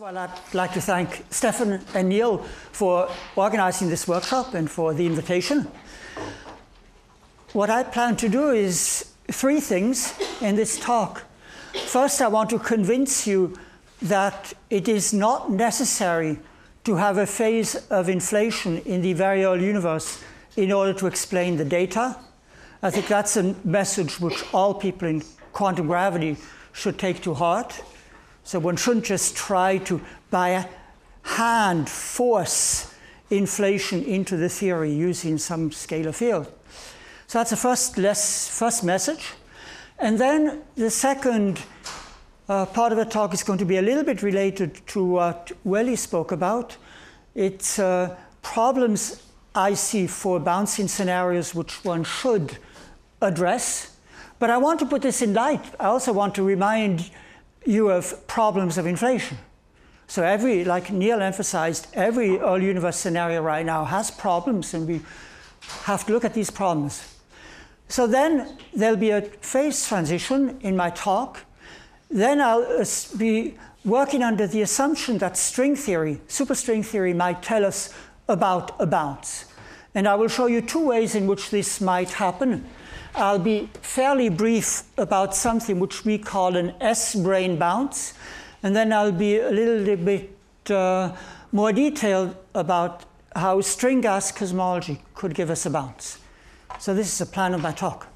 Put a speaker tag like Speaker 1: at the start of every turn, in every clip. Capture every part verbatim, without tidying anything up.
Speaker 1: Well, I'd like to thank Stefan and Neil for organizing this workshop and for the invitation. What I plan to do is three things in this talk. First, I want to convince you that it is not necessary to have a phase of inflation in the very early universe in order to explain the data. I think that's a message which all people in quantum gravity should take to heart. So one shouldn't just try to, by hand, force inflation into the theory using some scalar field. So that's the first, less, first message. And then the second uh, part of the talk is going to be a little bit related to what Weli spoke about. It's uh, problems I see for bouncing scenarios which one should address. But I want to put this in light. I also want to remind you of problems of inflation. So every, like Neil emphasized, every early universe scenario right now has problems, and we have to look at these problems. So then there'll be a phase transition in my talk. Then I'll be working under the assumption that string theory, superstring theory, might tell us about a bounce. And I will show you two ways in which this might happen. I'll be fairly brief about something which we call an S-brane bounce, and then I'll be a little bit uh, more detailed about how string gas cosmology could give us a bounce. So this is the plan of my talk.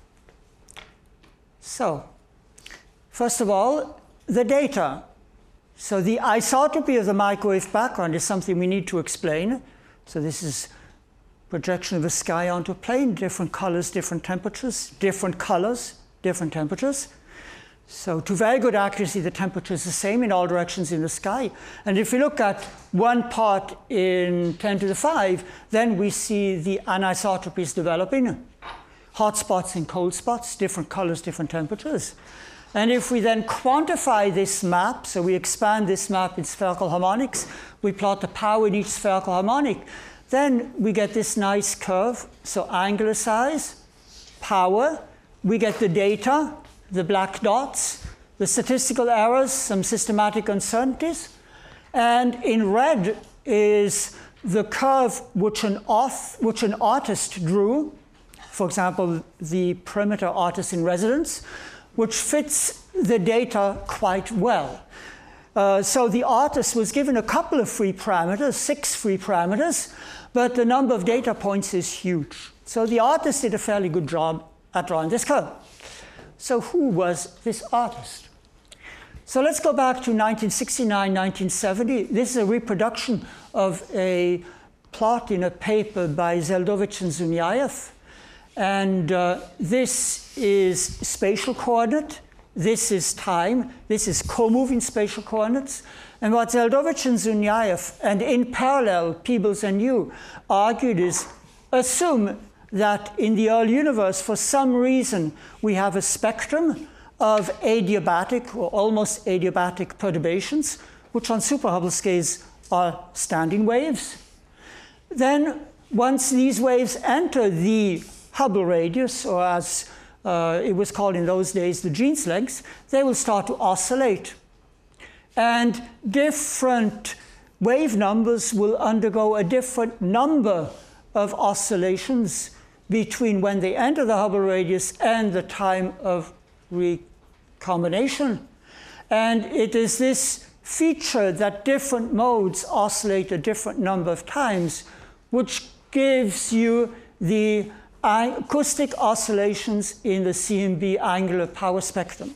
Speaker 1: So, first of all, the data. So the isotropy of the microwave background is something we need to explain. So this is projection of the sky onto a plane, different colors, different temperatures, different colors, different temperatures. So to very good accuracy, the temperature is the same in all directions in the sky. And if we look at one part in ten to the five, then we see the anisotropies developing. Hot spots and cold spots, different colors, different temperatures. And if we then quantify this map, so we expand this map in spherical harmonics, we plot the power in each spherical harmonic, then we get this nice curve. So angular size, power, we get the data, the black dots, the statistical errors, some systematic uncertainties. And in red is the curve which an, auth, which an artist drew, for example, the perimeter artist in residence, which fits the data quite well. Uh, so the artist was given a couple of free parameters, six free parameters, but the number of data points is huge. So the artist did a fairly good job at drawing this curve. So who was this artist? So let's go back to nineteen sixty-nine, nineteen seventy. This is a reproduction of a plot in a paper by Zeldovich and Zuniaev. And uh, this is spatial coordinate. This is time. This is co-moving spatial coordinates. And what Zeldovich and Zuniaev, and in parallel, Peebles and Yu, argued is assume that in the early universe, for some reason, we have a spectrum of adiabatic or almost adiabatic perturbations, which on super Hubble scales are standing waves. Then, once these waves enter the Hubble radius, or as uh, it was called in those days, the Jeans length, they will start to oscillate. And different wave numbers will undergo a different number of oscillations between when they enter the Hubble radius and the time of recombination. And it is this feature that different modes oscillate a different number of times, which gives you the acoustic oscillations in the C M B angular power spectrum.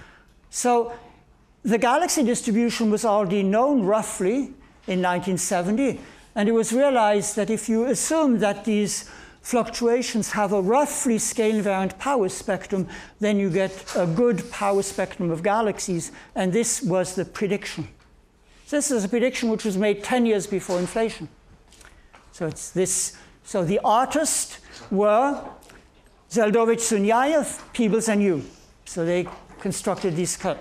Speaker 1: So the galaxy distribution was already known roughly in nineteen seventy, and it was realized that if you assume that these fluctuations have a roughly scale-invariant power spectrum, then you get a good power spectrum of galaxies, and this was the prediction. This is a prediction which was made ten years before inflation. So it's this. So the artists were Zeldovich, Zuniaev, Peebles, and Yu. So they constructed this curve.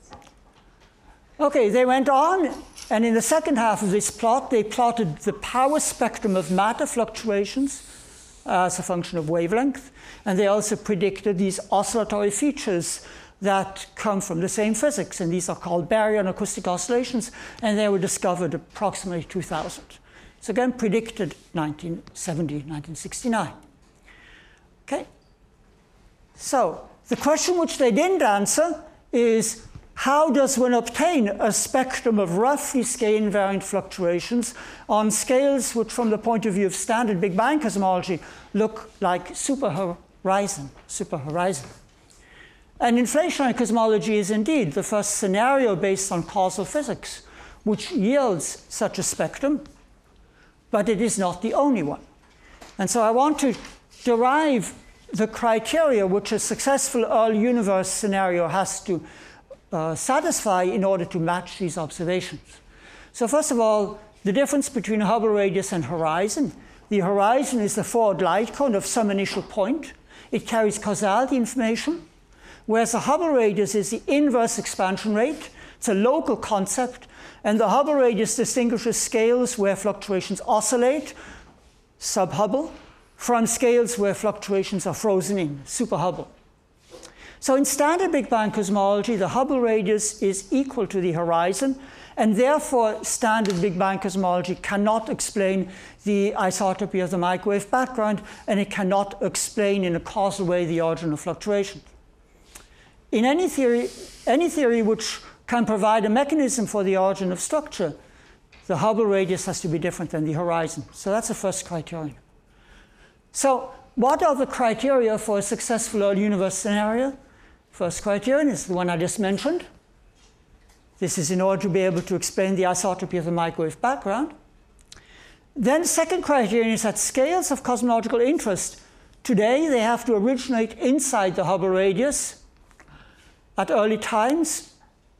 Speaker 1: Okay, they went on, and in the second half of this plot, they plotted the power spectrum of matter fluctuations as a function of wavelength, and they also predicted these oscillatory features that come from the same physics, and these are called baryon acoustic oscillations, and they were discovered approximately two thousand. So again, predicted nineteen seventy, nineteen sixty-nine. Okay. So the question which they didn't answer is, how does one obtain a spectrum of roughly scale-invariant fluctuations on scales which, from the point of view of standard Big Bang cosmology, look like super horizon, super horizon? And inflationary cosmology is indeed the first scenario based on causal physics which yields such a spectrum, but it is not the only one. And so I want to derive the criteria which a successful early universe scenario has to uh, satisfy in order to match these observations. So first of all, the difference between Hubble radius and horizon. The horizon is the forward light cone of some initial point. It carries causality information, whereas the Hubble radius is the inverse expansion rate. It's a local concept, and the Hubble radius distinguishes scales where fluctuations oscillate, sub-Hubble, from scales where fluctuations are frozen in, super-Hubble. So in standard Big Bang cosmology, the Hubble radius is equal to the horizon, and therefore standard Big Bang cosmology cannot explain the isotropy of the microwave background, and it cannot explain in a causal way the origin of fluctuations. In any theory, any theory which can provide a mechanism for the origin of structure, the Hubble radius has to be different than the horizon. So that's the first criterion. So what are the criteria for a successful early universe scenario? First criterion is the one I just mentioned. This is in order to be able to explain the isotropy of the microwave background. Then second criterion is that scales of cosmological interest, today they have to originate inside the Hubble radius at early times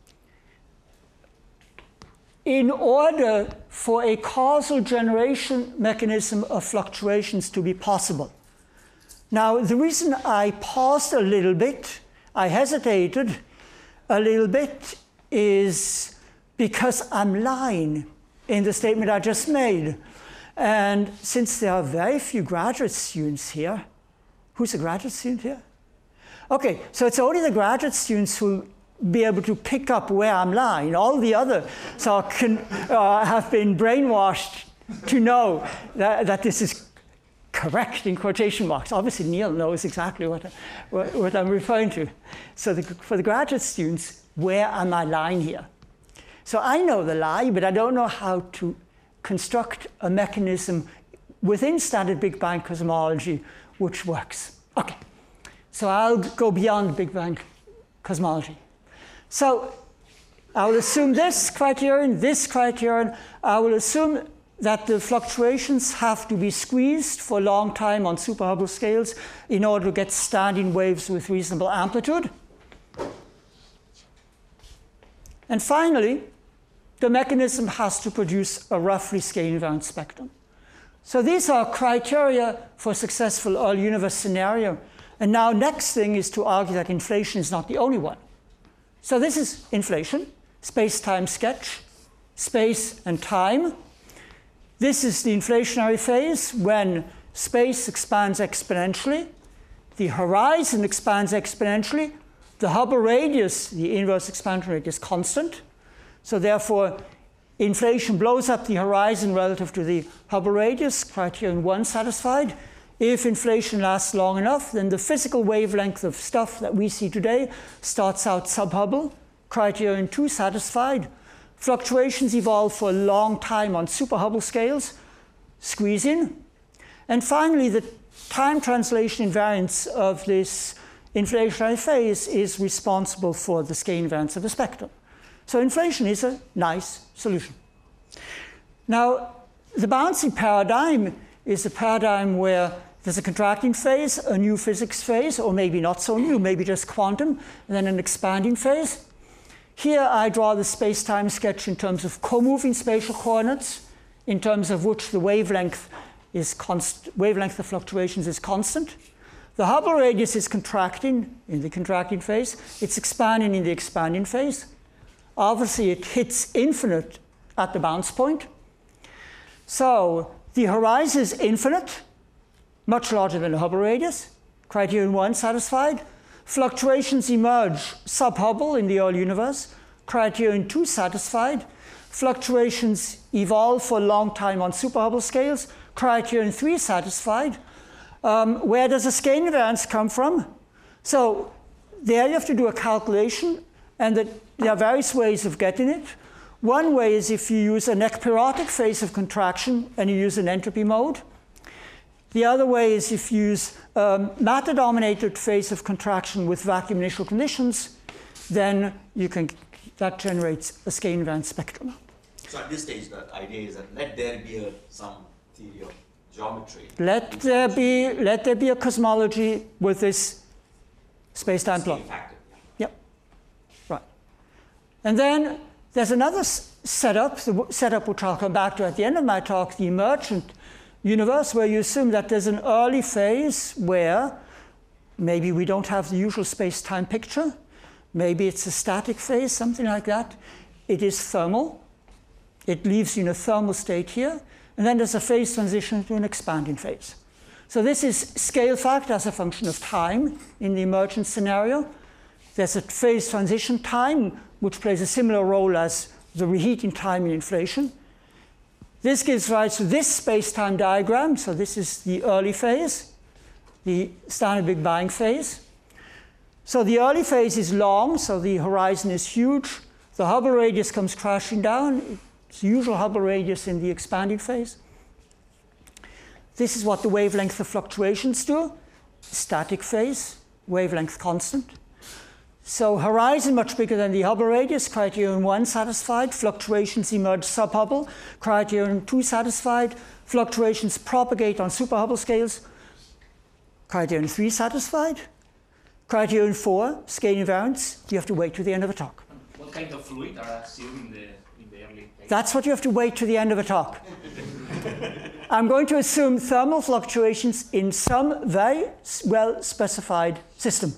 Speaker 1: in order for a causal generation mechanism of fluctuations to be possible. Now, the reason I paused a little bit, I hesitated a little bit, is because I'm lying in the statement I just made. And since there are very few graduate students here, who's a graduate student here? Okay, so it's only the graduate students who be able to pick up where I'm lying. All the others so can, uh, have been brainwashed to know that, that this is correct in quotation marks. Obviously, Neil knows exactly what, what, what I'm referring to. So the, for the graduate students, where am I lying here? So I know the lie, but I don't know how to construct a mechanism within standard Big Bang cosmology which works. Okay, so I'll go beyond Big Bang cosmology. So I will assume this criterion, this criterion. I will assume that the fluctuations have to be squeezed for a long time on super Hubble scales in order to get standing waves with reasonable amplitude. And finally, the mechanism has to produce a roughly scale-invariant spectrum. So these are criteria for a successful early universe scenario. And now next thing is to argue that inflation is not the only one. So this is inflation, space-time sketch, space and time. This is the inflationary phase when space expands exponentially, the horizon expands exponentially, the Hubble radius, the inverse expansion rate, is constant. So therefore, inflation blows up the horizon relative to the Hubble radius, criterion one satisfied. If inflation lasts long enough, then the physical wavelength of stuff that we see today starts out sub-Hubble, criterion two satisfied. Fluctuations evolve for a long time on super-Hubble scales, squeeze in. And finally, the time translation invariance of this inflationary phase is responsible for the scale invariance of the spectrum. So inflation is a nice solution. Now, the bouncy paradigm is a paradigm where there's a contracting phase, a new physics phase, or maybe not so new, maybe just quantum, and then an expanding phase. Here I draw the space-time sketch in terms of co-moving spatial coordinates, in terms of which the wavelength is const wavelength of fluctuations is constant. The Hubble radius is contracting in the contracting phase. It's expanding in the expanding phase. Obviously, it hits infinite at the bounce point. So the horizon is infinite, much larger than the Hubble radius. Criterion one satisfied. Fluctuations emerge sub-Hubble in the early universe. Criterion two satisfied. Fluctuations evolve for a long time on super-Hubble scales. Criterion three satisfied. Um, where does the skein invariance come from? So there you have to do a calculation, and that there are various ways of getting it. One way is if you use an ekpyrotic phase of contraction and you use an entropy mode. The other way is if you use um, matter-dominated phase of contraction with vacuum initial conditions, then you can, that generates a skein invariant spectrum.
Speaker 2: So at this stage, the idea is that let there be a, some theory of geometry.
Speaker 1: Let there be, let there be a cosmology with this space-time plot. Yep, right. And then there's another setup, the setup which I'll come back to at the end of my talk, the emergent universe, where you assume that there's an early phase where maybe we don't have the usual space-time picture. Maybe it's a static phase, something like that. It is thermal. It leaves you in a thermal state here. And then there's a phase transition to an expanding phase. So this is scale factor as a function of time in the emergent scenario. There's a phase transition time, which plays a similar role as the reheating time in inflation. This gives rise to this space-time diagram. So this is the early phase, the standard Big Bang phase. So the early phase is long, so the horizon is huge. The Hubble radius comes crashing down. It's the usual Hubble radius in the expanding phase. This is what the wavelength of fluctuations do. Static phase, wavelength constant. So horizon much bigger than the Hubble radius, criterion one satisfied, fluctuations emerge sub-Hubble, criterion two satisfied, fluctuations propagate on super-Hubble scales, criterion three satisfied, criterion four, skein invariance, you have to wait to the end of the talk.
Speaker 3: What kind of fluid are assumed in the, in the early phase?
Speaker 1: That's what you have to wait to the end of the talk. I'm going to assume thermal fluctuations in some very well-specified system.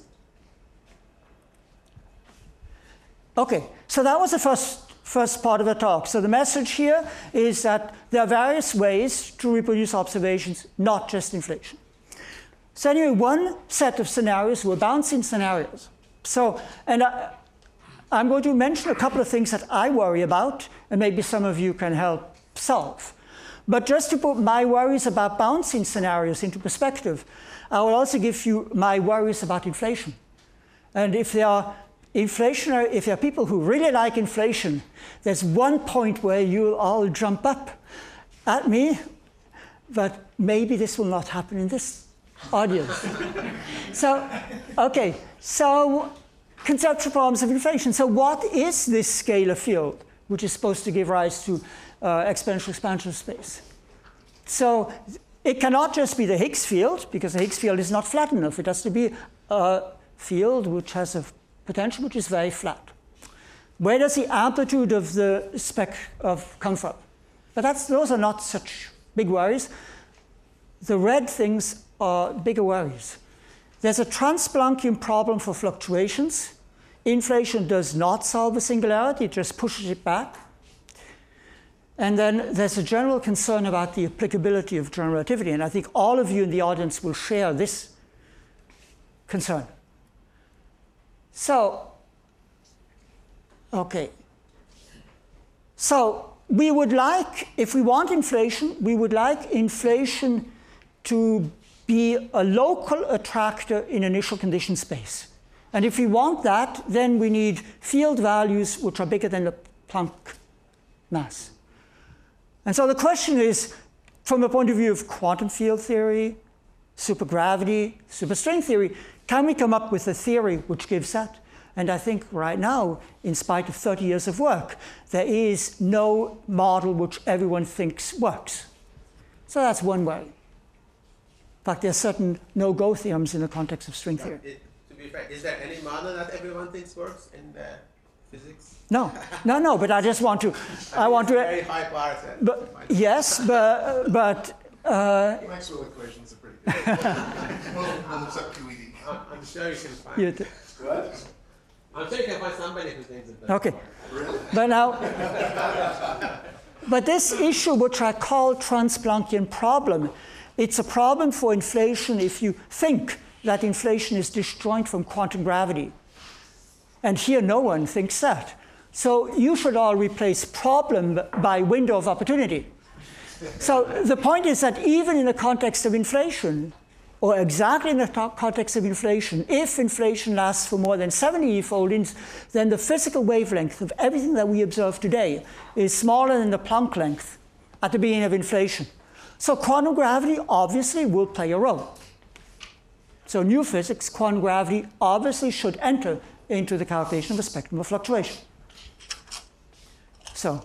Speaker 1: Okay, so that was the first, first part of the talk. So the message here is that there are various ways to reproduce observations, not just inflation. So anyway, one set of scenarios were bouncing scenarios. So, and I, I'm going to mention a couple of things that I worry about, and maybe some of you can help solve. But just to put my worries about bouncing scenarios into perspective, I will also give you my worries about inflation. And if there are inflationary, if there are people who really like inflation, there's one point where you'll all jump up at me, but maybe this will not happen in this audience. So, okay, so conceptual problems of inflation. So what is this scalar field, which is supposed to give rise to uh, exponential expansion of space? So it cannot just be the Higgs field, because the Higgs field is not flat enough. It has to be a field which has a potential which is very flat. Where does the amplitude of the spec of come from? But that's, those are not such big worries. The red things are bigger worries. There's a Trans-Planckian problem for fluctuations. Inflation does not solve a singularity, it just pushes it back. And then there's a general concern about the applicability of general relativity, and I think all of you in the audience will share this concern. So, okay. So we would like, if we want inflation, we would like inflation to be a local attractor in initial condition space. And if we want that, then we need field values which are bigger than the Planck mass. And so the question is, from the point of view of quantum field theory, supergravity, superstring theory, can we come up with a theory which gives that? And I think right now, in spite of thirty years of work, there is no model which everyone thinks works. So that's one way. In fact, there are certain no-go theorems in the context of string theory.
Speaker 4: It, to be fair, is there any model that everyone thinks works in the physics?
Speaker 1: No, no, no. But I just want to. I, I want to.
Speaker 4: Very high bar set.
Speaker 1: But yes, but but. Uh,
Speaker 5: Maxwell equations are pretty good. On the sub-Q E D.
Speaker 4: I'm sure you can find.
Speaker 1: you
Speaker 5: Good.
Speaker 4: I'm sure you can find somebody who thinks it.
Speaker 1: Okay.
Speaker 5: Really?
Speaker 1: But now, but this issue, which I call Trans-Planckian problem, it's a problem for inflation if you think that inflation is disjoint from quantum gravity. And here no one thinks that. So you should all replace problem by window of opportunity. So the point is that even in the context of inflation, or exactly in the context of inflation, if inflation lasts for more than seventy E foldings, then the physical wavelength of everything that we observe today is smaller than the Planck length at the beginning of inflation. So quantum gravity obviously will play a role. So new physics, quantum gravity obviously should enter into the calculation of a spectrum of fluctuation. So,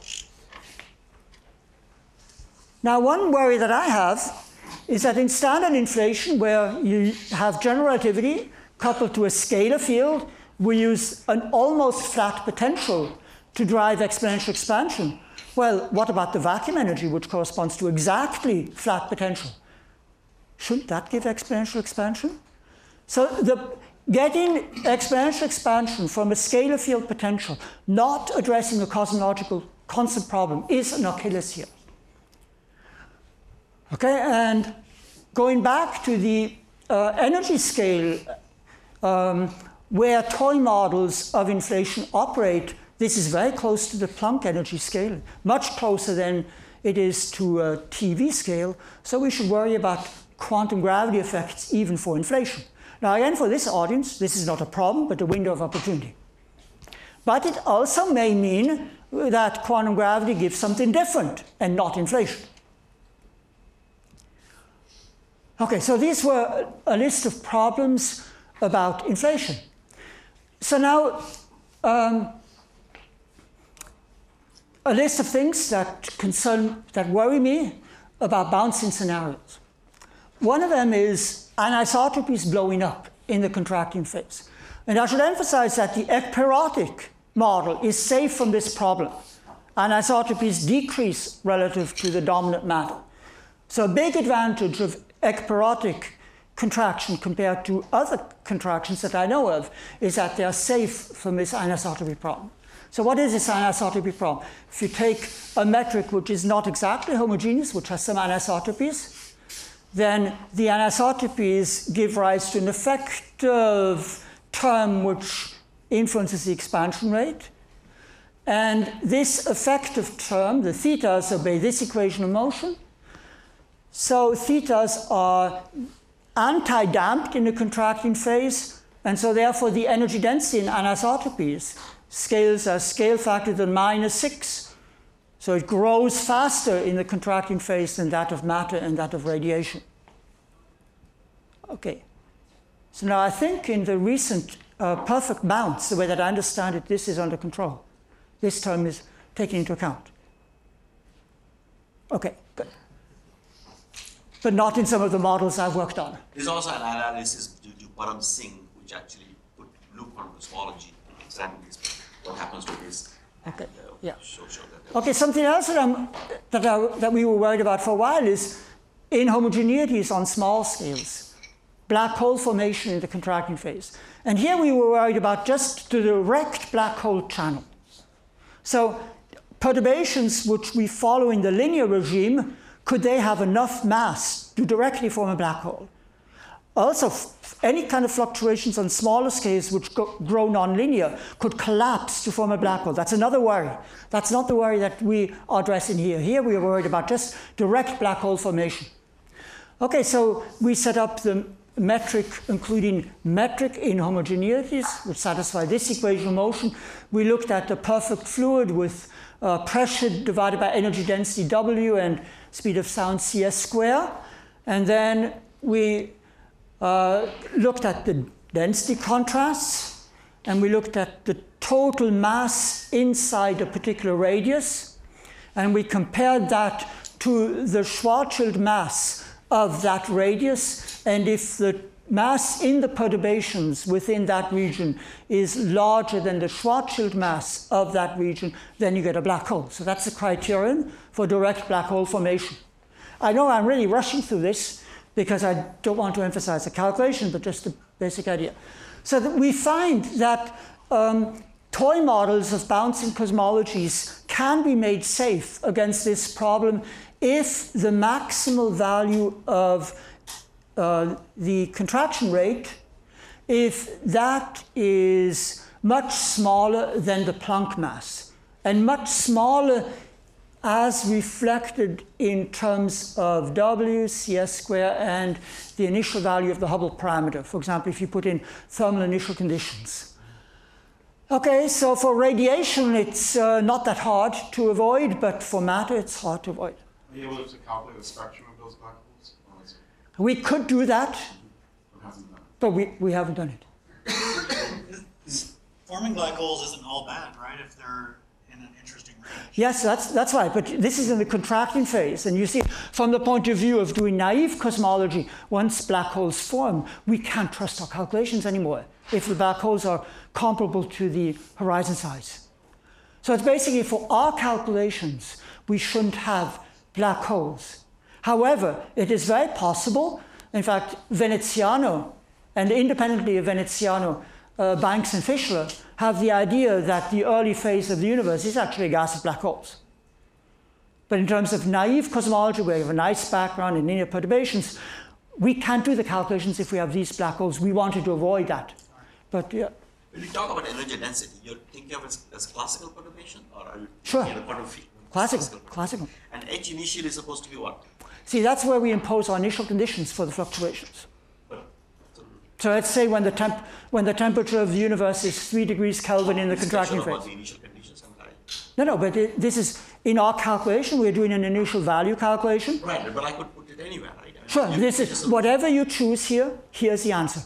Speaker 1: now one worry that I have is that in standard inflation, where you have general relativity coupled to a scalar field, we use an almost flat potential to drive exponential expansion. Well, what about the vacuum energy, which corresponds to exactly flat potential? Shouldn't that give exponential expansion? So the, getting exponential expansion from a scalar field potential, not addressing a cosmological constant problem, is an Achilles heel. Okay, and going back to the uh, energy scale um, where toy models of inflation operate, this is very close to the Planck energy scale, much closer than it is to a T V scale, so we should worry about quantum gravity effects even for inflation. Now again, for this audience, this is not a problem, but a window of opportunity. But it also may mean that quantum gravity gives something different and not inflation. Okay, so these were a list of problems about inflation. So now, um, a list of things that concern, that worry me about bouncing scenarios. One of them is anisotropies blowing up in the contracting phase. And I should emphasize that the ekpyrotic model is safe from this problem. Anisotropies decrease relative to the dominant matter. So a big advantage of ekpyrotic contraction compared to other contractions that I know of is that they are safe from this anisotropy problem. So what is this anisotropy problem? If you take a metric which is not exactly homogeneous, which has some anisotropies, then the anisotropies give rise to an effective term which influences the expansion rate. And this effective term, the thetas, obey this equation of motion. So thetas are anti-damped in the contracting phase, and so therefore the energy density in anisotropies scales as scale factor than minus six. So it grows faster in the contracting phase than that of matter and that of radiation. Okay. So now I think in the recent uh, perfect bounce, the way that I understand it, this is under control. This term is taken into account. Okay, good. But not in some of the models I've worked on.
Speaker 2: There's also an analysis due to Param Singh, which actually put loop quantum cosmology, examining this, what happens to this.
Speaker 1: Okay,
Speaker 2: And, uh,
Speaker 1: yeah.
Speaker 2: Show, show that
Speaker 1: Okay, something else that, I'm, that, I, that we were worried about for a while is inhomogeneities on small scales, black hole formation in the contracting phase. And here we were worried about just the direct black hole channel. So perturbations which we follow in the linear regime, could they have enough mass to directly form a black hole? Also, any kind of fluctuations on smaller scales which go, grow nonlinear could collapse to form a black hole. That's another worry. That's not the worry that we are addressing here. Here we are worried about just direct black hole formation. Okay, so we set up the metric, including metric inhomogeneities, which satisfy this equation of motion. We looked at the perfect fluid with uh, pressure divided by energy density W and speed of sound C S square. And then we uh, looked at the density contrasts, and we looked at the total mass inside a particular radius, and we compared that to the Schwarzschild mass of that radius, and if the mass in the perturbations within that region is larger than the Schwarzschild mass of that region, then you get a black hole. So that's the criterion for direct black hole formation. I know I'm really rushing through this because I don't want to emphasize the calculation, but just the basic idea. So that we find that um, toy models of bouncing cosmologies can be made safe against this problem if the maximal value of uh, the contraction rate if that is much smaller than the Planck mass, and much smaller as reflected in terms of W, C S square, and the initial value of the Hubble parameter. For example, if you put in thermal initial conditions. Okay, so for radiation, it's uh, not that hard to avoid, but for matter, it's hard to avoid.
Speaker 5: Are you able to calculate the spectrum of those black holes? Or is it
Speaker 1: We could do that,
Speaker 5: or hasn't done?
Speaker 1: but we, we haven't done it.
Speaker 6: Forming black holes isn't all bad, right? If they're in an interesting range.
Speaker 1: Yes, that's, that's right, but this is in the contracting phase. And you see, from the point of view of doing naive cosmology, once black holes form, we can't trust our calculations anymore if the black holes are comparable to the horizon size. So it's basically for our calculations, we shouldn't have black holes. However, it is very possible, in fact, Veneziano, and independently of Veneziano, uh, Banks and Fischler have the idea that the early phase of the universe is actually a gas of black holes. But in terms of naive cosmology, where you have a nice background in linear perturbations, we can't do the calculations if we have these black holes. We wanted to avoid that. But yeah.
Speaker 2: When you talk about energy density, you're thinking of it as, as classical perturbation, or are you
Speaker 1: Sure.
Speaker 2: thinking of quantum field?
Speaker 1: Classical, classical.
Speaker 2: And H initially is supposed to be what?
Speaker 1: See, that's where we impose our initial conditions for the fluctuations. So let's say when the, temp when the temperature of the universe is three degrees Kelvin in the contracting
Speaker 2: About
Speaker 1: phase.
Speaker 2: the initial conditions, I'm sorry.
Speaker 1: No, no, but it, this is, in our calculation, we're doing an initial value calculation.
Speaker 2: Right, but I could put it anywhere, right? I mean,
Speaker 1: Sure,
Speaker 2: you-
Speaker 1: this
Speaker 2: you
Speaker 1: is,
Speaker 2: just-
Speaker 1: whatever you choose here, here's the answer.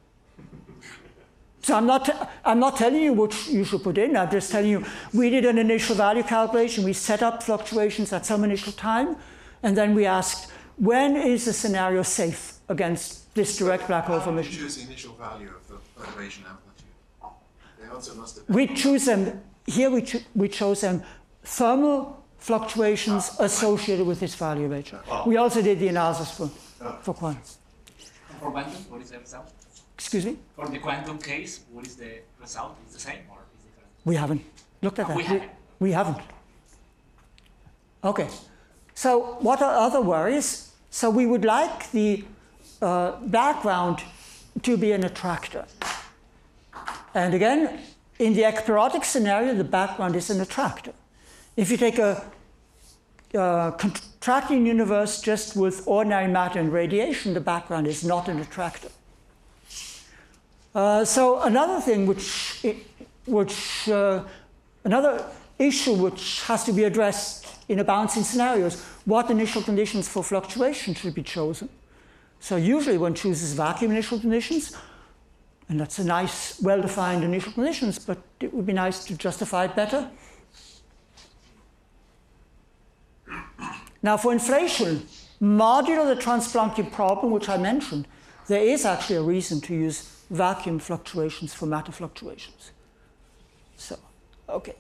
Speaker 1: So I'm not, I'm not telling you which you should put in, I'm just telling you, we did an initial value calculation, we set up fluctuations at some initial time, and then we asked, when is the scenario safe against this direct black hole
Speaker 5: How do you
Speaker 1: formation?
Speaker 5: choose the initial value of the perturbation amplitude? The answer must depend.
Speaker 1: We choose them, here we, cho we chose them thermal fluctuations associated with this value of H. We also did the analysis for, for quantum.
Speaker 3: And for quantum, what is the result?
Speaker 1: Excuse me?
Speaker 3: For the quantum case, what is the result? Is the same or is different?
Speaker 1: We haven't looked at that.
Speaker 3: We haven't.
Speaker 1: We haven't. Okay. So what are other worries? So we would like the uh, background to be an attractor. And again, in the ekpyrotic scenario, the background is an attractor. If you take a uh, contracting universe just with ordinary matter and radiation, the background is not an attractor. Uh, so another thing which, which uh, another issue which has to be addressed in a bouncing scenario is what initial conditions for fluctuation should be chosen. So usually one chooses vacuum initial conditions, and that's a nice, well-defined initial conditions, but it would be nice to justify it better. Now for inflation, modulo the Transplanckian problem, which I mentioned, there is actually a reason to use vacuum fluctuations for matter fluctuations. So, okay.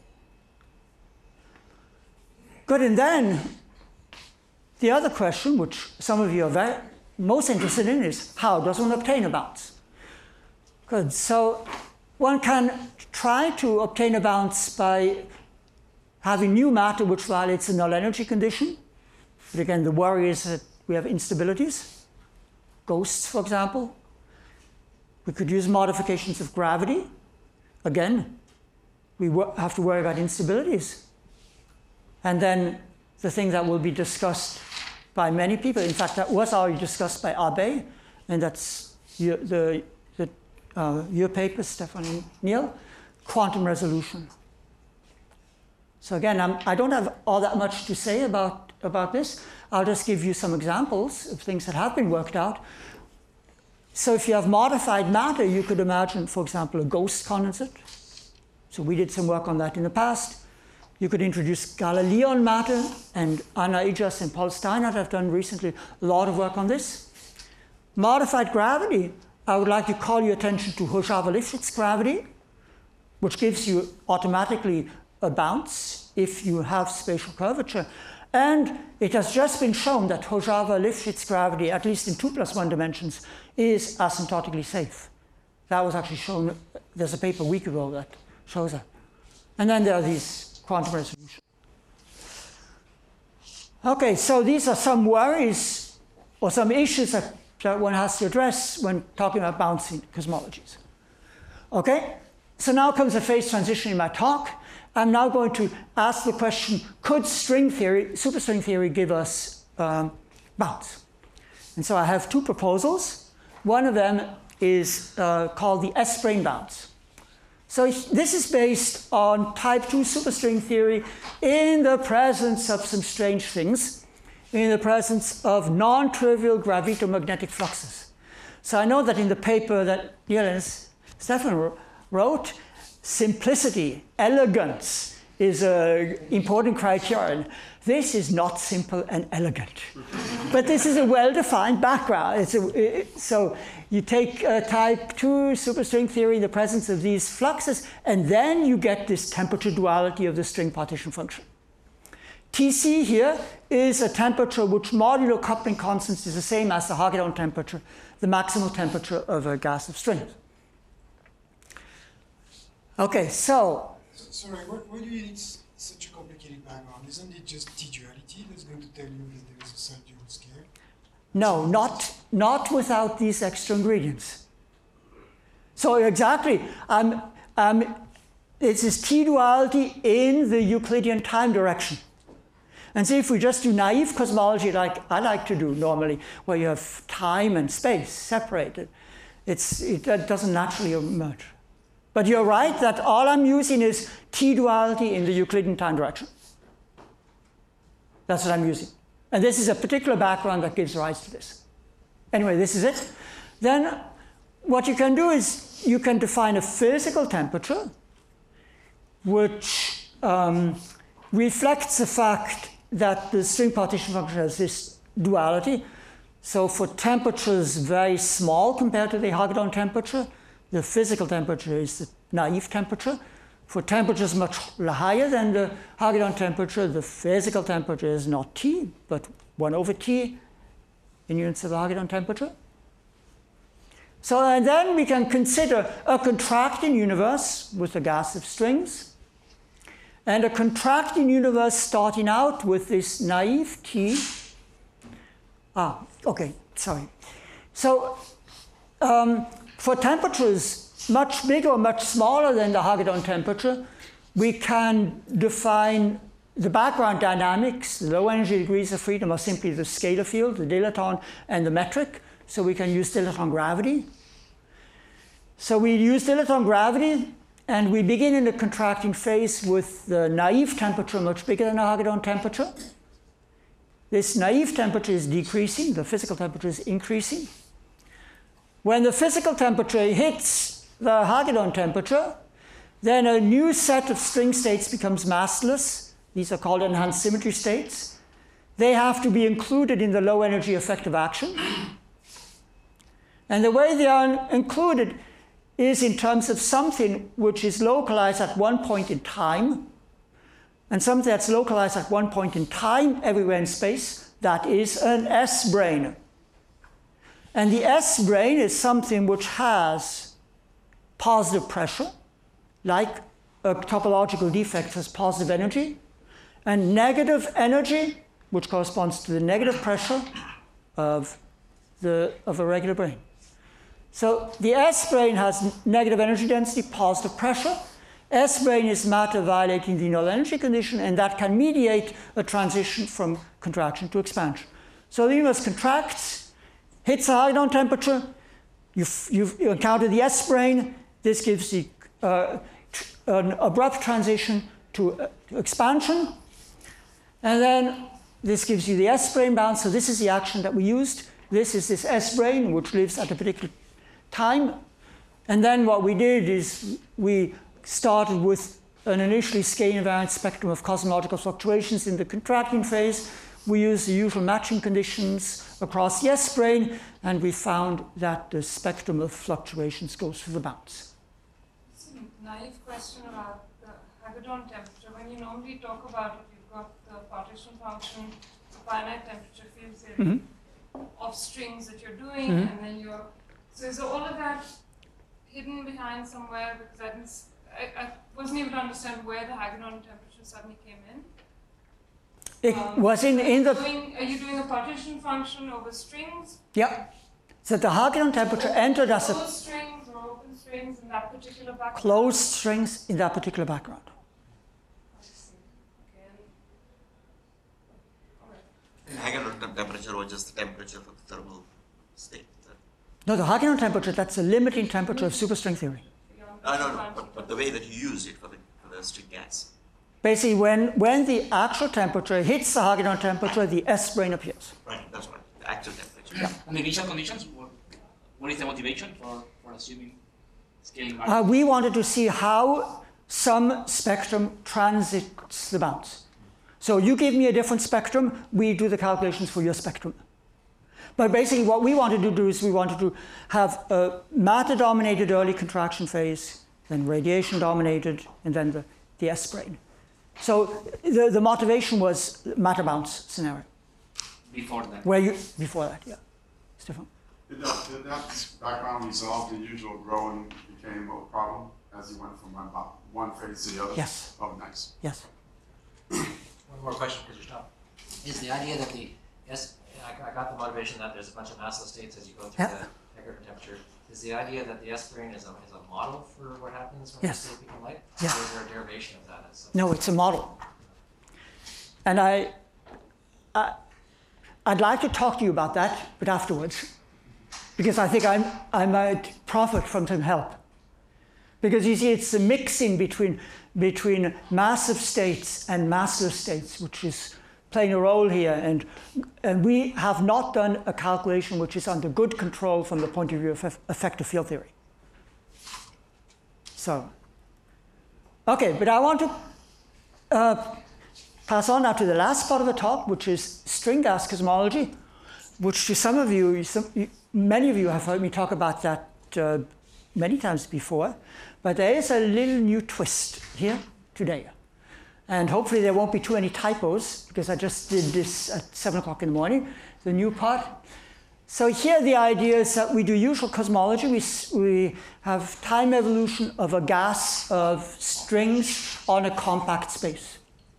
Speaker 1: Good, and then the other question, which some of you are very, most interested in, is how does one obtain a bounce? Good, so one can try to obtain a bounce by having new matter which violates a null energy condition. But again, the worry is that we have instabilities, ghosts, for example. We could use modifications of gravity. Again, we have to worry about instabilities. And then the thing that will be discussed by many people, in fact, that was already discussed by Abe, and that's your, the, the, uh, your paper, Stefan and Neil, quantum resolution. So again, I'm, I don't have all that much to say about, about this. I'll just give you some examples of things that have been worked out. So if you have modified matter, you could imagine, for example, a ghost condensate. So we did some work on that in the past. You could introduce Galilean matter, and Anna Ijas and Paul Steinhardt have done recently a lot of work on this. Modified gravity, I would like to call your attention to Hojava-Lifshitz gravity, which gives you automatically a bounce if you have spatial curvature. And it has just been shown that Hojava-Lifshitz gravity, at least in two plus one dimensions, is asymptotically safe. That was actually shown, there's a paper a week ago that shows that. And then there are these quantum resolution. Okay, so these are some worries or some issues that that one has to address when talking about bouncing cosmologies. Okay, so now comes a phase transition in my talk. I'm now going to ask the question, could string theory, superstring theory, give us um, bounce? And so I have two proposals. One of them is uh, called the S-brane bounce. So this is based on type two superstring theory in the presence of some strange things, in the presence of non-trivial gravitomagnetic fluxes. So I know that in the paper that Neil and Stefan wrote, simplicity, elegance is an important criterion. This is not simple and elegant. But this is a well-defined background. It's a, it, so you take uh, type two superstring theory in the presence of these fluxes, and then you get this temperature duality of the string partition function. T C here is a temperature which modulo coupling constants is the same as the Hagedorn temperature, the maximal temperature of a gas of strings. Okay, so...
Speaker 7: so sorry, why, why do you need such a complicated background? Isn't it just T-duality that's going to tell you that there is a side-dual scale?
Speaker 1: No, not, not without these extra ingredients. So exactly, um, um, it's this T-duality in the Euclidean time direction. And see, if we just do naive cosmology like I like to do normally, where you have time and space separated, it's, it that doesn't naturally emerge. But you're right that all I'm using is T-duality in the Euclidean time direction. That's what I'm using. And this is a particular background that gives rise to this. Anyway, this is it. Then what you can do is you can define a physical temperature which um, reflects the fact that the string partition function has this duality. So for temperatures very small compared to the Hagedorn temperature, the physical temperature is the naive temperature. For temperatures much higher than the Hagedorn temperature, the physical temperature is not T, but one over T in units of the Hagedorn temperature. So and then we can consider a contracting universe with a gas of strings, and a contracting universe starting out with this naive T. Ah, okay, sorry. So um, for temperatures much bigger or much smaller than the Hagedorn temperature, we can define the background dynamics. The low energy degrees of freedom are simply the scalar field, the dilaton, and the metric. So we can use dilaton gravity. So we use dilaton gravity, and we begin in the contracting phase with the naive temperature much bigger than the Hagedorn temperature. This naive temperature is decreasing, the physical temperature is increasing. When the physical temperature hits the Hagedorn temperature, then a new set of string states becomes massless. These are called enhanced symmetry states. They have to be included in the low energy effective action. And the way they are included is in terms of something which is localized at one point in time, and something that's localized at one point in time everywhere in space. That is an S-brane. And the S-brane is something which has positive pressure, like a topological defect has positive energy, and negative energy, which corresponds to the negative pressure of, the, of a regular brane. So the S-brane has negative energy density, positive pressure. S-brane is matter violating the null energy condition, and that can mediate a transition from contraction to expansion. So the universe contracts, hits a Hagedorn temperature, you've, you've you encounter the S-brane. This gives the, uh, an abrupt transition to, uh, to expansion. And then this gives you the S-brane bounce. So this is the action that we used. This is this S-brane, which lives at a particular time. And then what we did is we started with an initially scale-invariant spectrum of cosmological fluctuations in the contracting phase. We used the usual matching conditions across the S-brane, and we found that the spectrum of fluctuations goes through the bounce.
Speaker 8: It's a naive question about the Hagedorn temperature. When you normally talk about it, you've got the partition function, the finite temperature field theory mm-hmm. of strings that you're doing, mm-hmm. and then you're... So is all of that hidden behind somewhere? Because I, didn't, I, I wasn't able to understand where the Hagedorn temperature suddenly came in.
Speaker 1: It um, was in, in the...
Speaker 8: Doing, are you doing a partition function over strings?
Speaker 1: Yeah. So the Hagedorn temperature entered as a
Speaker 8: Closed strings or open strings in that particular background?
Speaker 1: closed strings in that particular background.
Speaker 8: I see. Okay. and- all right.
Speaker 2: And Hagedorn tem- temperature was just the temperature for the thermal state. That-
Speaker 1: No, the Hagedorn temperature, that's the limiting temperature of superstring theory.
Speaker 8: Beyond
Speaker 2: No, no,
Speaker 8: the
Speaker 2: no,
Speaker 8: time.
Speaker 2: but, but the way that you used it for the, for the string gas.
Speaker 1: Basically, when, when the actual temperature hits the Hagedorn temperature, the S brane appears.
Speaker 2: Right, that's right. The actual temperature.
Speaker 3: And the initial conditions, what, what is the motivation for, for assuming scaling back?
Speaker 1: Uh, we wanted to see how some spectrum transits the bounds. So you give me a different spectrum, we do the calculations for your spectrum. But basically what we wanted to do is we wanted to have a matter-dominated early contraction phase, then radiation-dominated, and then the, the S brane. So the, the motivation was matter bounce scenario,
Speaker 3: Before that.
Speaker 1: where you, before that, yeah. Stefan?
Speaker 5: Did that, did that background resolve the usual growing became a problem as you went from one, bo- one phase to the other?
Speaker 1: Yes.
Speaker 5: Oh, nice.
Speaker 1: Yes.
Speaker 9: One more question, because you're stopped. Is the idea that the, yes, I, I got the motivation that there's a bunch of massless states as you go through
Speaker 1: Yeah.
Speaker 9: the Hagedorn temperature. Is the idea that the S brane is a, is a model for what happens when
Speaker 1: Yes.
Speaker 9: the state become light?
Speaker 1: Yeah.
Speaker 9: Or is there a derivation of that? As such?
Speaker 1: No, it's a model. And I, I, I'd like to talk to you about that, but afterwards, because I think I'm, I might profit from some help. Because you see, it's the mixing between, between massive states and massless states, which is playing a role here. And, and we have not done a calculation which is under good control from the point of view of eff- effective field theory. So, okay, but I want to uh, pass on now to the last part of the talk, which is string gas cosmology, which to some of you, some, you many of you have heard me talk about that uh, many times before, but there is a little new twist here today. And hopefully there won't be too many typos, because I just did this at seven o'clock in the morning, the new part. So here the idea is that we do usual cosmology. We, we have time evolution of a gas of strings on a compact space.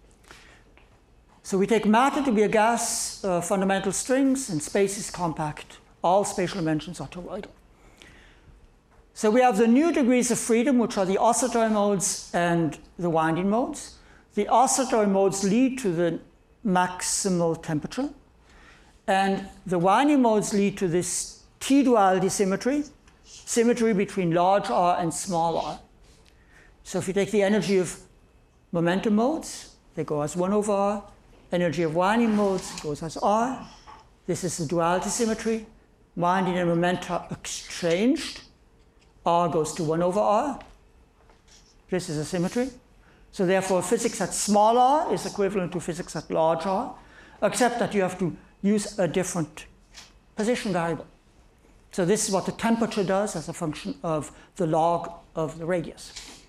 Speaker 1: So we take matter to be a gas, uh, fundamental strings, and space is compact. All spatial dimensions are toroidal. So we have the new degrees of freedom, which are the oscillatory modes and the winding modes. The oscillatory modes lead to the maximal temperature, and the winding modes lead to this T-duality symmetry, symmetry between large r and small r. So if you take the energy of momentum modes, they go as one over r. Energy of winding modes goes as r. This is the duality symmetry. Winding and moment are exchanged. R goes to one over r. This is a symmetry. So therefore, physics at small r is equivalent to physics at large r, except that you have to use a different position variable. So this is what the temperature does as a function of the log of the radius.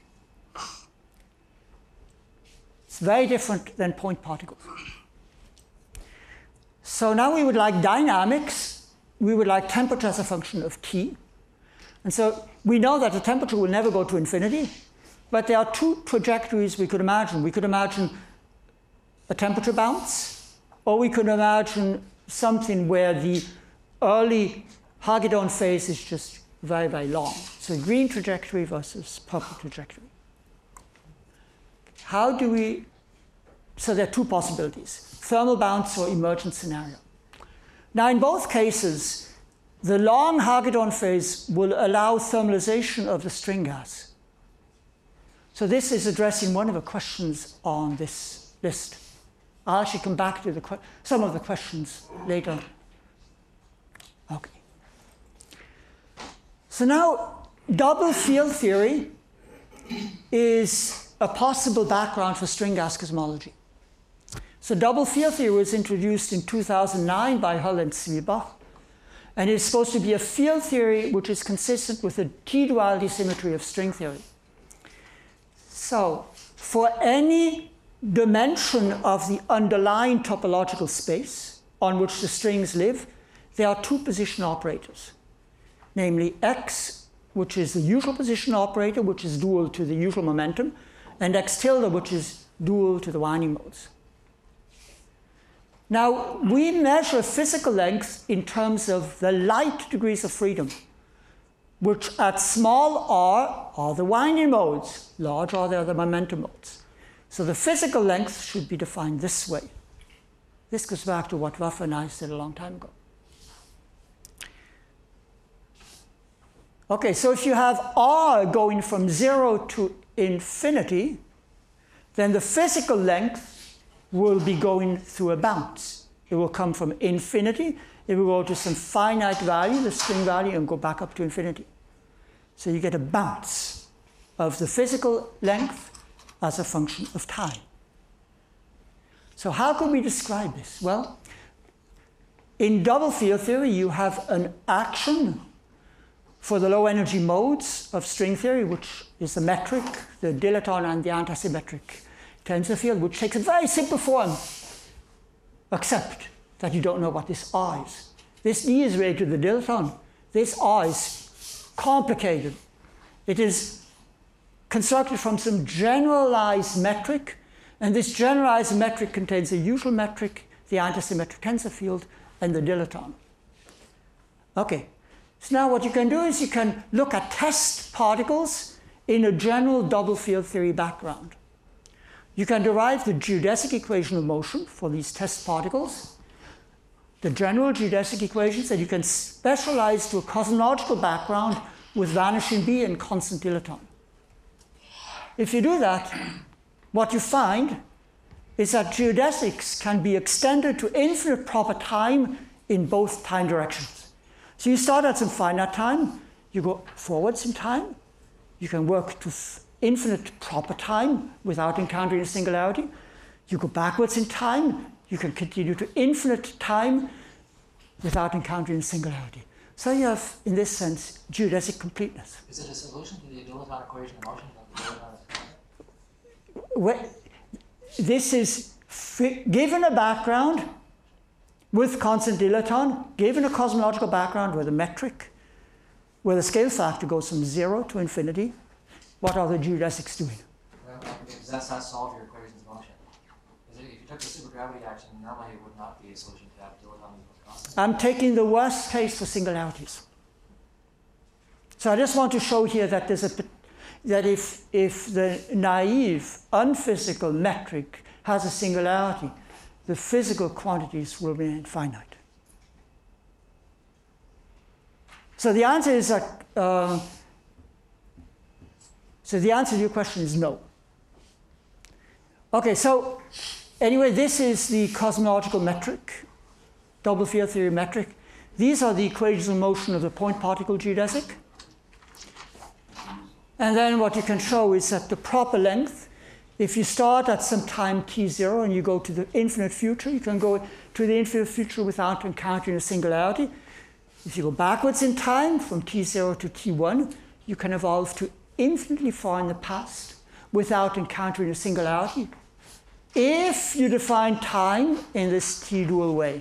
Speaker 1: It's very different than point particles. So now we would like dynamics. We would like temperature as a function of T. And so we know that the temperature will never go to infinity, but there are two trajectories we could imagine. We could imagine a temperature bounce, or we could imagine something where the early Hagedorn phase is just very, very long. So green trajectory versus purple trajectory. How do we, so there are two possibilities, thermal bounce or emergent scenario. Now in both cases, the long Hagedorn phase will allow thermalization of the string gas. So this is addressing one of the questions on this list. I'll actually come back to the que- some of the questions later. Okay. So now, double field theory is a possible background for string gas cosmology. So double field theory was introduced in two thousand nine by Hull and Zwiebach, and it's supposed to be a field theory which is consistent with the T-duality symmetry of string theory. So for any dimension of the underlying topological space on which the strings live, there are two position operators, namely x, which is the usual position operator, which is dual to the usual momentum, and x tilde, which is dual to the winding modes. Now, we measure physical length in terms of the light degrees of freedom, which at small r are the winding modes, large r they are the momentum modes. So the physical length should be defined this way. This goes back to what Waffe and I said a long time ago. Okay, so if you have r going from zero to infinity, then the physical length will be going through a bounce. It will come from infinity, it will go to some finite value, the string value, and go back up to infinity. So you get a bounce of the physical length as a function of time. So how can we describe this? Well, in double field theory, you have an action for the low energy modes of string theory, which is the metric, the dilaton, and the antisymmetric tensor field, which takes a very simple form, except that you don't know what this R is. This E is related to the dilaton. This R is complicated. It is constructed from some generalized metric, and this generalized metric contains the usual metric, the antisymmetric tensor field, and the dilaton. Okay, so now what you can do is you can look at test particles in a general double field theory background. You can derive the geodesic equation of motion for these test particles, the general geodesic equations, and you can specialize to a cosmological background with vanishing B and constant dilaton. If you do that, what you find is that geodesics can be extended to infinite proper time in both time directions. So you start at some finite time, you go forwards in time, you can work to infinite proper time without encountering a singularity. You go backwards in time, you can continue to infinite time without encountering a singularity. So you have, in this sense, geodesic completeness.
Speaker 9: Is it a solution to the dilaton equation of motion? That the dilaton is
Speaker 1: Well, this is given a background with constant dilaton, given a cosmological background with a metric, where the scale factor goes from zero to infinity. What are the geodesics doing?
Speaker 9: Well, does that not solve your equations of motion? Is it, if you took the supergravity action, normally it would not be a solution to have dilaton equals constant.
Speaker 1: I'm taking the worst case for singularities. So I just want to show here that there's a that if if the naive, unphysical metric has a singularity, the physical quantities will remain finite. So the answer is that. Uh, So the answer to your question is no. Okay, so anyway, this is the cosmological metric, double field theory metric. These are the equations of motion of the point particle geodesic. And then what you can show is that the proper length, if you start at some time t zero and you go to the infinite future, you can go to the infinite future without encountering a singularity. If you go backwards in time from t zero to t one, you can evolve to infinitely far in the past without encountering a singularity if you define time in this t-dual way.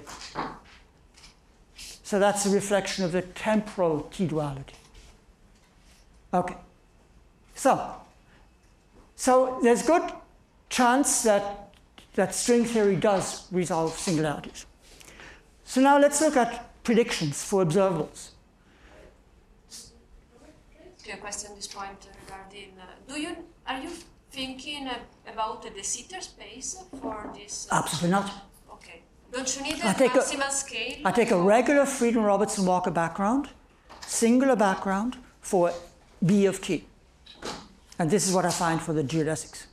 Speaker 1: So that's a reflection of the temporal t-duality. Okay. So, so there's good chance that, that string theory does resolve singularities. So now let's look at predictions for observables.
Speaker 8: A question at this point regarding uh, do you are you thinking uh, about the de Sitter space for this? Uh,
Speaker 1: Absolutely not.
Speaker 8: Okay. Don't you need a
Speaker 1: I take
Speaker 8: maximal
Speaker 1: a,
Speaker 8: scale?
Speaker 1: I take a regular Friedman Robertson Walker background, singular background for B of t. And this is what I find for the geodesics.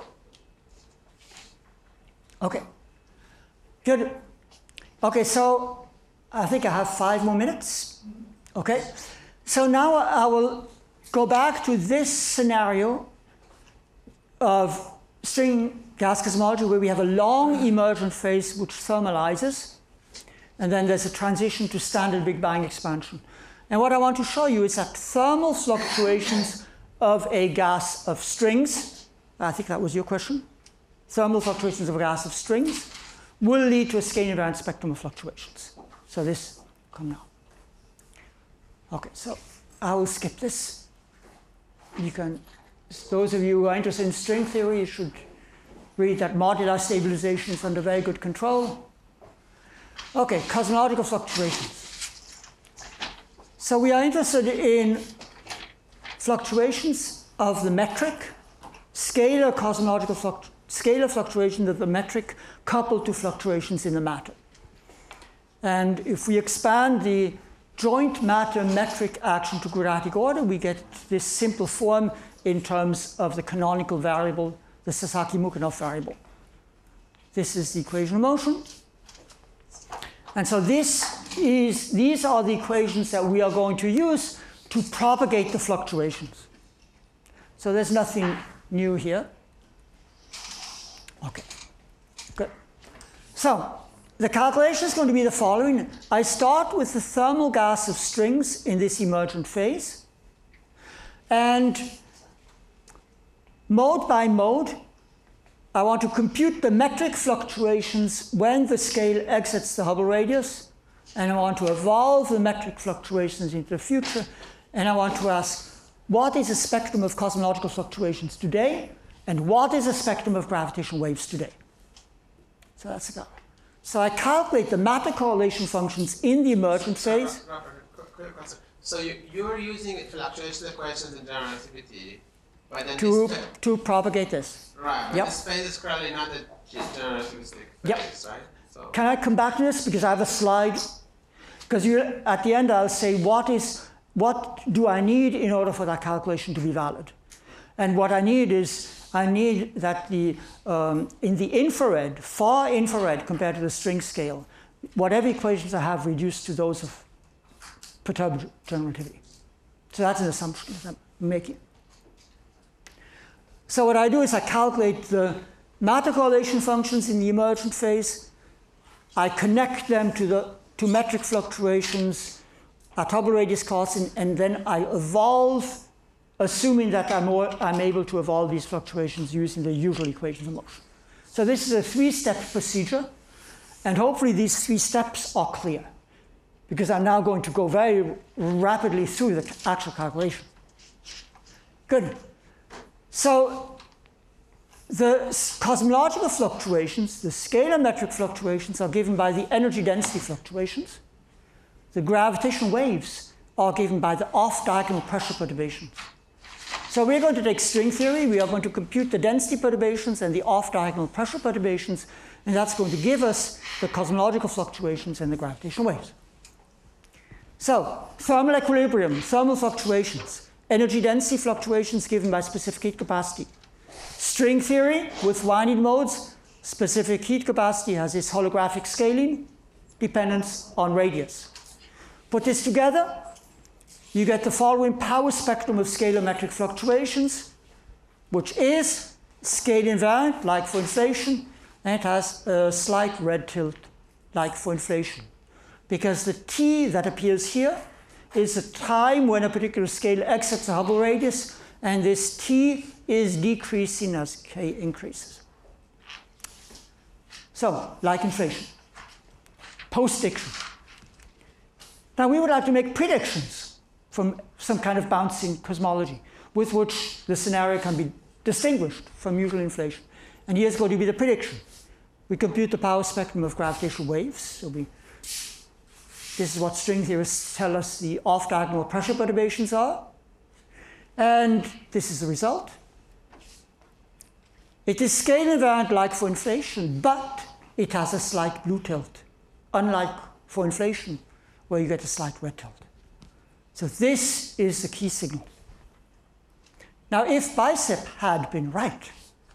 Speaker 1: Okay. Good. Okay, so I think I have five more minutes. Okay. So now I will go back to this scenario of string gas cosmology where we have a long emergent phase which thermalizes, and then there's a transition to standard Big Bang expansion. And what I want to show you is that thermal fluctuations of a gas of strings, I think that was your question, thermal fluctuations of a gas of strings will lead to a scalar invariant spectrum of fluctuations. So this come now. Okay, so I will skip this. You can, those of you who are interested in string theory, you should read that modular stabilization is under very good control. Okay, cosmological fluctuations. So we are interested in fluctuations of the metric, scalar cosmological fluct scalar fluctuations of the metric coupled to fluctuations in the matter. And if we expand the joint matter metric action to quadratic order, we get this simple form in terms of the canonical variable, the Sasaki-Mukhanov variable. This is the equation of motion. And so this is, these are the equations that we are going to use to propagate the fluctuations. So there's nothing new here. Okay, good. So the calculation is going to be the following. I start with the thermal gas of strings in this emergent phase. And mode by mode, I want to compute the metric fluctuations when the scale exits the Hubble radius. And I want to evolve the metric fluctuations into the future. And I want to ask, what is a spectrum of cosmological fluctuations today? And what is a spectrum of gravitational waves today? So that's about it. So I calculate the matter correlation functions in the emergent phase.
Speaker 4: Robert, Robert, quick question. So you, you're using fluctuation equations in general relativity, but then
Speaker 1: To,
Speaker 4: this
Speaker 1: to propagate this.
Speaker 4: right, but
Speaker 1: Yep.
Speaker 4: this phase is currently not the general relativistic
Speaker 1: Yep.
Speaker 4: phase, right? So
Speaker 1: Can I come back to this? Because I have a slide. Because you, at the end, I'll say, what is, what do I need in order for that calculation to be valid? And what I need is, I need that the, um, in the infrared, far infrared compared to the string scale, whatever equations I have reduced to those of perturbed general relativity. So that's an assumption that I'm making. So what I do is I calculate the matter correlation functions in the emergent phase. I connect them to the to metric fluctuations at Hubble radius constant, and then I evolve, assuming that I'm, more, I'm able to evolve these fluctuations using the usual equations of motion. So this is a three-step procedure, and hopefully these three steps are clear, because I'm now going to go very rapidly through the actual calculation. Good. So the cosmological fluctuations, the scalar metric fluctuations, are given by the energy density fluctuations. The gravitational waves are given by the off-diagonal pressure perturbations. So we're going to take string theory. We are going to compute the density perturbations and the off-diagonal pressure perturbations, and that's going to give us the cosmological fluctuations and the gravitational waves. So thermal equilibrium, thermal fluctuations, energy density fluctuations given by specific heat capacity. String theory with winding modes, specific heat capacity has this holographic scaling dependence on radius. Put this together, you get the following power spectrum of scalar metric fluctuations, which is scale invariant, like for inflation, and it has a slight red tilt, like for inflation. Because the t that appears here is the time when a particular scale exits the Hubble radius, and this t is decreasing as k increases. So, like inflation. Post-diction. Now we would like to make predictions from some kind of bouncing cosmology with which the scenario can be distinguished from usual inflation. And here's going to be the prediction. We compute the power spectrum of gravitational waves. So we, this is what string theorists tell us the off-diagonal pressure perturbations are. And this is the result. It is scale invariant like for inflation, but it has a slight blue tilt, unlike for inflation, where you get a slight red tilt. So this is the key signal. Now, if BICEP had been right,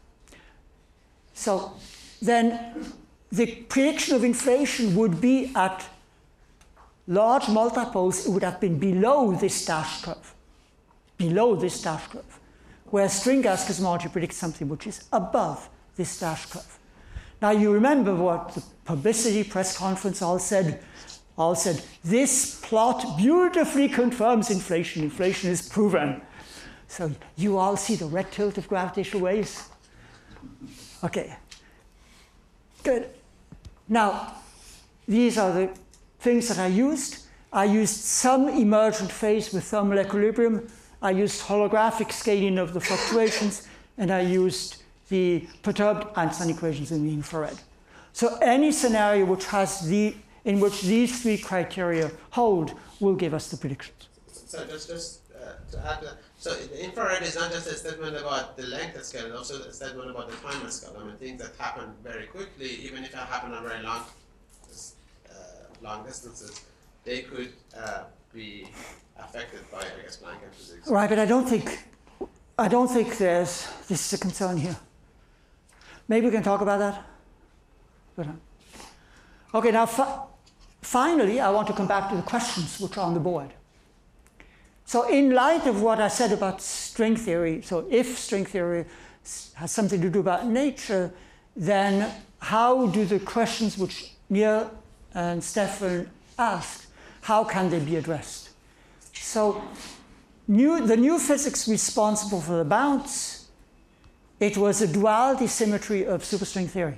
Speaker 1: so then the prediction of inflation would be at large multipoles, it would have been below this dash curve, below this dash curve, whereas string gas cosmology predicts something which is above this dash curve. Now, you remember what the publicity press conference all said. All said, this plot beautifully confirms inflation. Inflation is proven. So you all see the red tilt of gravitational waves? Okay, good. Now, these are the things that I used. I used some emergent phase with thermal equilibrium. I used holographic scaling of the fluctuations, and I used the perturbed Einstein equations in the infrared. So any scenario which has the in which these three criteria hold will give us the predictions.
Speaker 4: So just, just uh, to add that, so the infrared is not just a statement about the length of scale, it's also a statement about the time of scale. I mean, things that happen very quickly, even if they happen on very long, uh, long distances, they could uh, be affected by, I guess, Planck physics.
Speaker 1: Right, but I don't think, I don't think there's, this is a concern here. Maybe we can talk about that. But, uh, okay, now fi finally, I want to come back to the questions which are on the board. So in light of what I said about string theory, so if string theory has something to do about nature, then how do the questions which Neil and Stefan asked, how can they be addressed? So new, the new physics responsible for the bounce, it was a duality symmetry of superstring theory.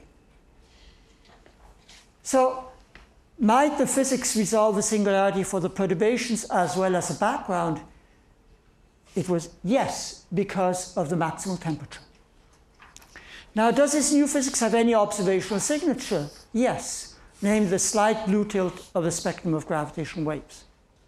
Speaker 1: So might the physics resolve the singularity for the perturbations as well as the background? It was yes, because of the maximal temperature. Now, does this new physics have any observational signature? Yes, namely the slight blue tilt of the spectrum of gravitational waves.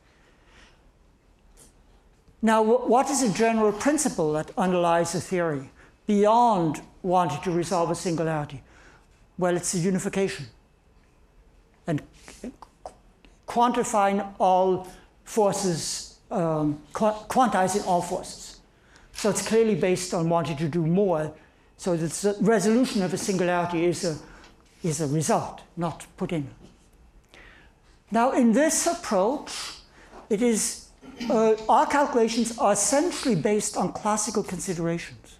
Speaker 1: Now, what is a general principle that underlies the theory beyond wanting to resolve a singularity? Well, it's a unification and quantifying all forces, um, qu quantizing all forces. So it's clearly based on wanting to do more. So the resolution of a singularity is a, is a result, not put in. Now, in this approach, it is, uh, our calculations are essentially based on classical considerations.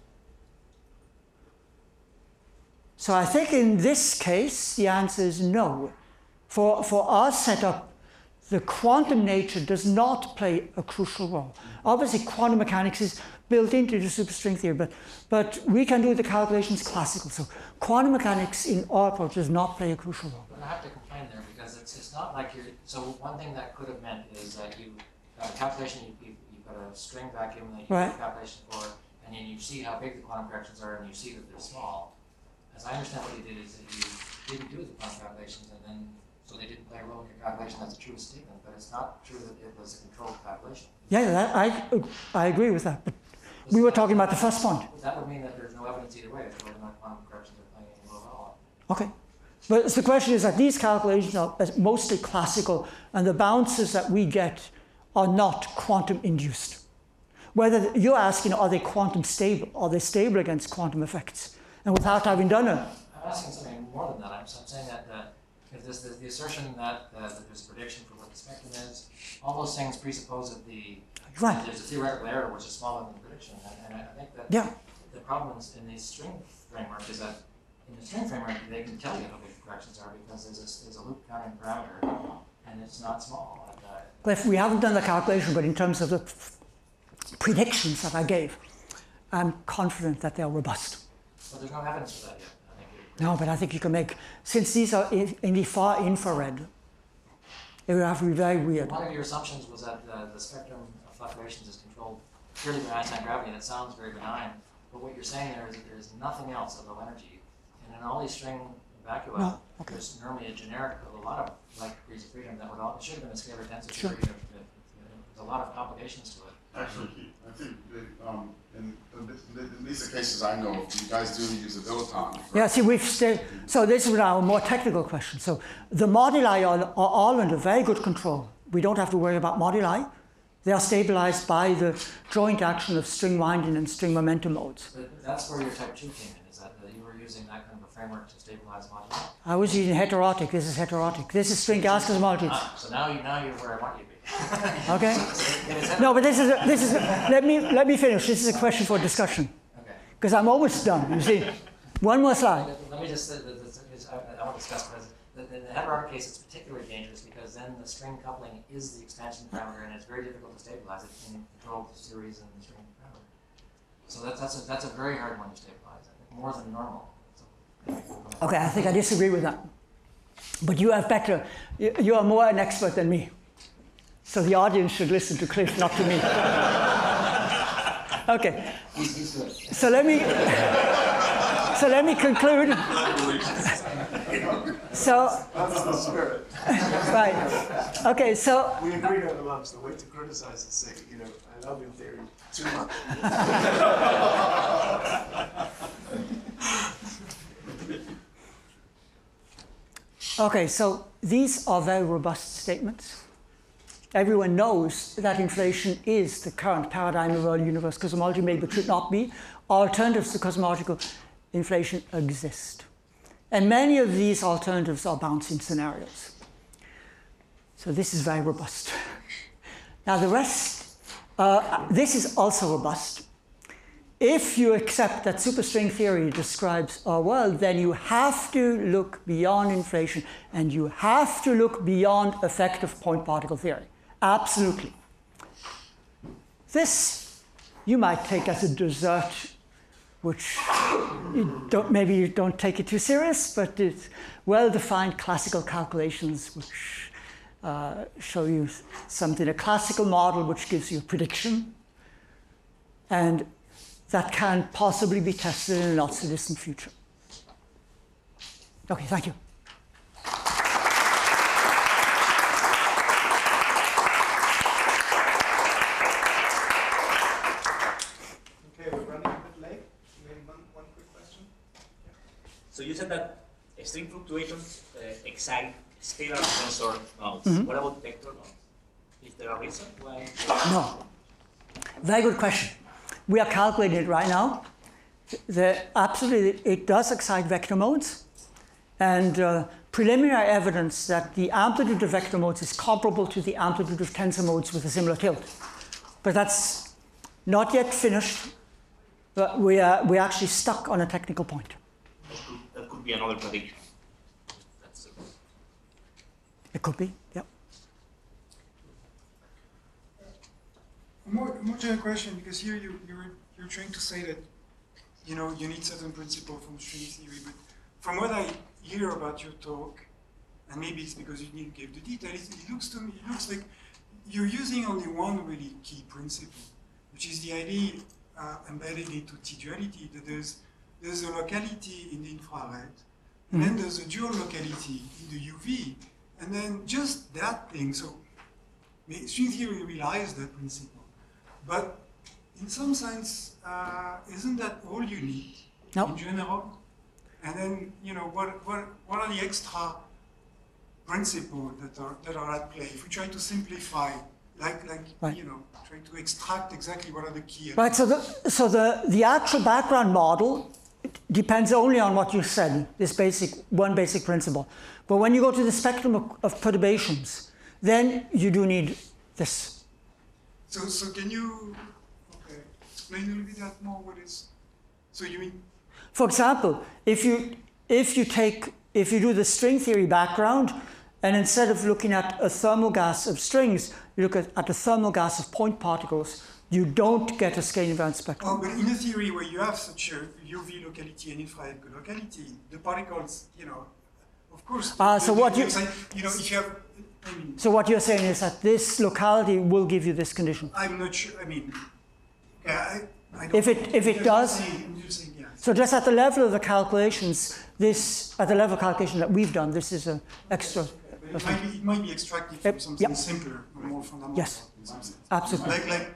Speaker 1: So I think in this case, the answer is no. For, for our setup, the quantum nature does not play a crucial role. Obviously, quantum mechanics is built into the superstring theory, but, but we can do the calculations classical. So quantum mechanics in our approach does not play a crucial role.
Speaker 9: But I have to complain there because it's, it's not like you're, so one thing that could have meant is that you, uh, calculation, you, you, you put a string vacuum that you
Speaker 1: right.
Speaker 9: do calculation for, and then you see how big the quantum corrections are and you see that they're small. As I understand what you did is that you didn't do the quantum calculations and then so they didn't play a role in your calculation. That's a true statement, but it's not true that it was a controlled calculation.
Speaker 1: Yeah, that, I, I agree with that. But was we were talking about the first point.
Speaker 9: That would mean that there's no evidence either way as to whether or not quantum corrections are playing any role at all.
Speaker 1: Okay. But the question is that these calculations are mostly classical, and the bounces that we get are not quantum induced. Whether you're asking, are they quantum stable? Are they stable against quantum effects? And without having done it.
Speaker 9: I'm asking something more than that. I'm, I'm saying that uh, if there's the, the assertion that, uh, that there's a prediction for what the spectrum is, all those things presuppose that the
Speaker 1: right.
Speaker 9: that there's a theoretical error which is smaller than the prediction. And, and I think that
Speaker 1: yeah.
Speaker 9: the problem is in the string framework is that in the string framework they can tell you how big the corrections are because there's a, there's a loop counting parameter and it's not small. And, uh,
Speaker 1: Cliff, we haven't done the calculation, but in terms of the predictions that I gave, I'm confident that they're robust.
Speaker 9: But there's no evidence for that yet.
Speaker 1: No, but I think you can make, since these are in, in the far infrared, it would have to be very weird.
Speaker 9: One of your assumptions was that uh, the spectrum of fluctuations is controlled purely by Einstein gravity. That sounds very benign, but what you're saying there is that there's nothing else of low energy. And in all these string vacua,
Speaker 1: no, okay.
Speaker 9: there's normally a generic of a lot of like degrees of freedom that would all, it should have been a scalar density.
Speaker 1: Sure.
Speaker 9: There's a lot of complications to it.
Speaker 5: Actually, I think that, um, in, in, in these are cases I know of, you guys do use a dilettante. Right?
Speaker 1: Yeah, see, we've stayed, so this is now a more technical question. So the moduli are, are all under very good control. We don't have to worry about moduli. They are stabilized by the joint action of string winding and string momentum modes.
Speaker 9: But that's where your type two came in, is that uh, you were using that kind of a framework to stabilize moduli?
Speaker 1: I was using heterotic. This is heterotic. This is string Gaskell's multitudes.
Speaker 9: Ah, so now, you, now you're where I want you to be.
Speaker 1: Okay. No, but this is a, this is a, let me let me finish. This is a question for discussion.
Speaker 9: Okay.
Speaker 1: Because I'm almost done. You see, one more slide.
Speaker 9: Let me just. Uh, I, I want to discuss because in the heterotic case, it's particularly dangerous because then the string coupling is the expansion parameter, and it's very difficult to stabilize it in controlled series and string parameter. So that's that's a, that's a very hard one to stabilize. I think more than normal. So,
Speaker 1: okay, I think I disagree with that. But you have better. You, you are more an expert than me. So the audience should listen to Cliff, not to me. Okay. So let me, so let me conclude. So,
Speaker 10: That's the spirit.
Speaker 1: right. Okay, so.
Speaker 10: We agreed on the lumps. The way to criticize is say, you know, I love your theory too much.
Speaker 1: Okay, so these are very robust statements. Everyone knows that inflation is the current paradigm of early universe cosmology, maybe it should not be. Alternatives to cosmological inflation exist. And many of these alternatives are bouncing scenarios. So this is very robust. Now the rest, uh, this is also robust. If you accept that superstring theory describes our world, then you have to look beyond inflation and you have to look beyond effective point particle theory. Absolutely. This you might take as a dessert, which you don't, maybe you don't take it too serious, but it's well-defined classical calculations which uh, show you something, a classical model which gives you a prediction, and that can possibly be tested in a not so distant future. Okay, thank you.
Speaker 10: Okay, we're running a bit late. Maybe one, one quick question.
Speaker 3: So you said that string fluctuations uh, excite scalar tensor nodes.
Speaker 1: Mm-hmm.
Speaker 3: What about vector nodes? Is there a reason why?
Speaker 1: No. Very good question. We are calculating it right now. The, absolutely, it does excite vector modes. And uh, preliminary evidence that the amplitude of vector modes is comparable to the amplitude of tensor modes with a similar tilt. But that's not yet finished. But we are, we're actually stuck on a technical point.
Speaker 3: That could, that could be another prediction. That's a...
Speaker 1: It could be, yeah.
Speaker 7: A more, a more general question, because here you, you're, you're trying to say that, you know, you need certain principle from string theory, but from what I hear about your talk, and maybe it's because you didn't give the details, it looks to me, it looks like you're using only one really key principle, which is the idea uh, embedded into T-duality, that there's, there's a locality in the infrared, mm-hmm. and then there's a dual locality in the U V, and then just that thing, so string theory relies that principle. But in some sense, uh, isn't that all you need
Speaker 1: no.
Speaker 7: in general? And then, you know, what, what, what are the extra principles that are, that are at play? If we try to simplify, like, like
Speaker 1: right.
Speaker 7: you know, trying to extract exactly what are the key
Speaker 1: Right, so, the, so the, the actual background model depends only on what you said, this basic, one basic principle. But when you go to the spectrum of, of perturbations, then you do need this.
Speaker 7: So, so can you okay, explain a little bit that more? What is? So you mean?
Speaker 1: For example, if you if you take if you do the string theory background, and instead of looking at a thermal gas of strings, you look at, at a thermal gas of point particles, you don't get a scale invariant spectrum.
Speaker 7: Oh, but in a theory where you have such a U V locality and infrared locality, the particles, you know, of course.
Speaker 1: Ah, uh,
Speaker 7: the,
Speaker 1: so
Speaker 7: the,
Speaker 1: what
Speaker 7: the,
Speaker 1: you?
Speaker 7: You know, if you have. I mean,
Speaker 1: so what you're saying is that this locality will give you this condition.
Speaker 7: I'm not sure. I mean, yeah, I, I don't
Speaker 1: if it if it does.
Speaker 7: Saying, saying, yeah.
Speaker 1: So just at the level of the calculations, this at the level of calculation that we've done, this is an extra.
Speaker 7: It might, be, it might be extracted from
Speaker 1: Yep.
Speaker 7: something
Speaker 1: Yep.
Speaker 7: simpler or more fundamental.
Speaker 1: Yes,
Speaker 7: in some sense.
Speaker 1: absolutely.
Speaker 7: Like, like,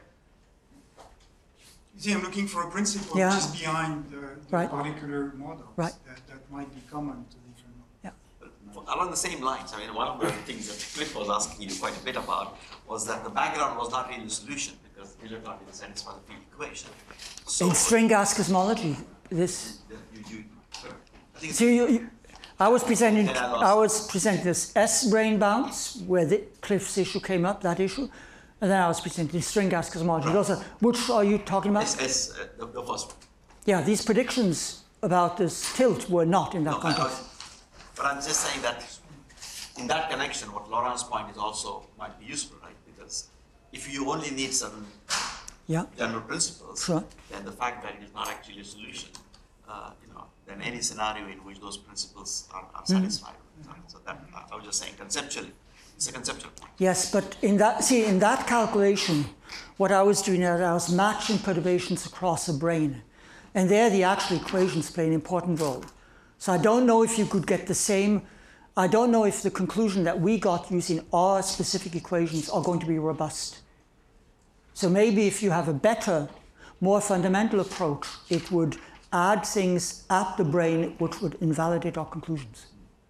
Speaker 7: you see, I'm looking for a principle
Speaker 1: Yeah.
Speaker 7: which is behind the, the
Speaker 1: Right.
Speaker 7: particular models
Speaker 1: Right.
Speaker 7: that, that might be common to different models.
Speaker 1: Yeah.
Speaker 2: Along the same lines, I mean, one of the things that Cliff was asking you quite a bit about was that the background was not really the solution because it did not really satisfy the field equation. So
Speaker 1: In string gas cosmology, this.
Speaker 2: You, you, I think
Speaker 1: So you, you, I was presenting.
Speaker 2: And I lost.
Speaker 1: I was presenting this S-brain bounce where the Cliff's issue came up, that issue, and then I was presenting string gas cosmology. Those are, which are you talking about?
Speaker 2: S, S, uh, the, the first one.
Speaker 1: Yeah, these predictions about this tilt were not in that
Speaker 2: No, I-
Speaker 1: context.
Speaker 2: I- But I'm just saying that in that connection, what Laurent's point is also might be useful, right? Because if you only need certain
Speaker 1: Yeah.
Speaker 2: general principles,
Speaker 1: Sure.
Speaker 2: then the fact that it is not actually a solution, uh, you know, then any scenario in which those principles are, are
Speaker 1: Mm-hmm.
Speaker 2: satisfied. Right? So that I was just saying conceptually, it's a conceptual point.
Speaker 1: Yes, but in that, see, in that calculation, what I was doing is I was matching perturbations across a brain. And there the actual equations play an important role. So I don't know if you could get the same, I don't know if the conclusion that we got using our specific equations are going to be robust. So maybe if you have a better, more fundamental approach, it would add things at the brain which would invalidate our conclusions.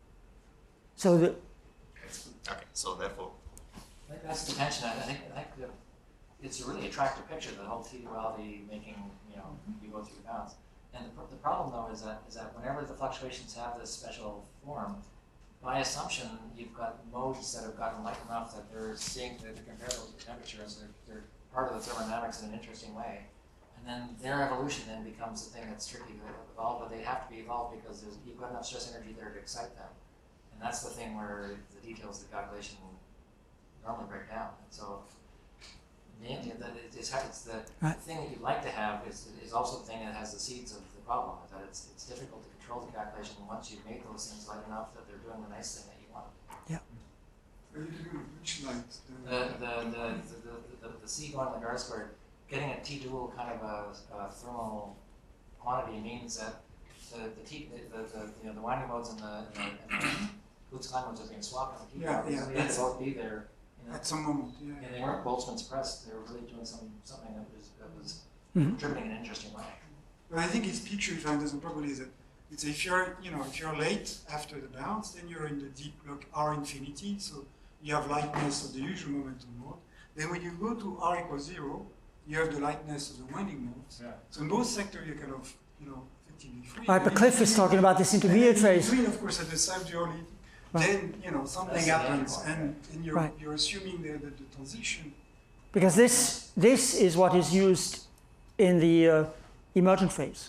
Speaker 1: So the,
Speaker 2: okay, so therefore,
Speaker 9: I think that's the tension. I think, I think that it's a really attractive picture, the whole T-duality making, you know, you go through the bounds. And the, the problem, though, is that is that whenever the fluctuations have this special form, by assumption, you've got modes that have gotten light enough that they're seeing that they're comparable to the temperature, so they're, they're part of the thermodynamics in an interesting way. And then their evolution then becomes the thing that's tricky to evolve, but they have to be evolved because there's, you've got enough stress energy there to excite them. And that's the thing where the details of the calculation normally break down. And so the, it's, it's the
Speaker 1: right.
Speaker 9: thing that you'd like to have is, is also the thing that has the seeds of the problem, is that it's, it's difficult to control the calculation once you've made those things light enough that they're doing the nice thing that you want.
Speaker 1: Yeah.
Speaker 7: Are you doing which light?
Speaker 9: The, the, the, the, the, the, the C going to the Lagarde squared, getting a T-dual kind of a, a thermal quantity means that the, the, T, the, the, you know, the winding modes and the, and the, and the Lutz-Klein modes are being swapped on the T
Speaker 7: Yeah,
Speaker 9: yeah,
Speaker 7: yeah,
Speaker 9: so they had to both be there. You know,
Speaker 7: at some moment, yeah.
Speaker 9: and they weren't Boltzmann's pressed, they were really doing some, something that was, that was
Speaker 1: Mm-hmm.
Speaker 9: contributing in an interesting way.
Speaker 7: But I think his picture, if I understand properly, is that it's if you're, you know, if you're late after the bounce, then you're in the deep lock R infinity, so you have lightness of the usual momentum mode. Then when you go to R equals zero, you have the lightness of the winding modes.
Speaker 10: Yeah.
Speaker 7: So in both sectors, you're kind of, you know, effectively free.
Speaker 1: Right, but Cliff is talking about this intermediate
Speaker 7: and then in
Speaker 1: phase.
Speaker 7: between, of course, at the sub-duality,
Speaker 1: Right.
Speaker 7: then, you know, something
Speaker 9: That's the
Speaker 7: happens,
Speaker 9: end point,
Speaker 7: and, and you're,
Speaker 1: Right.
Speaker 7: you're assuming the, the, the transition.
Speaker 1: Because this, this is what is used in the uh, emergent phase.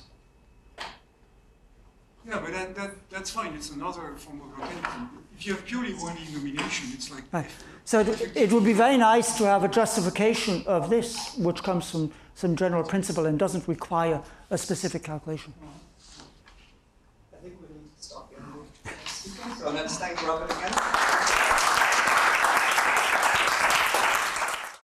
Speaker 7: Yeah, but that, that, that's fine. It's another form of locality. If you have purely one illumination, it's like...
Speaker 1: Right. So it, it would be very nice to have a justification of this, which comes from some general principle and doesn't require a specific calculation.
Speaker 7: Uh,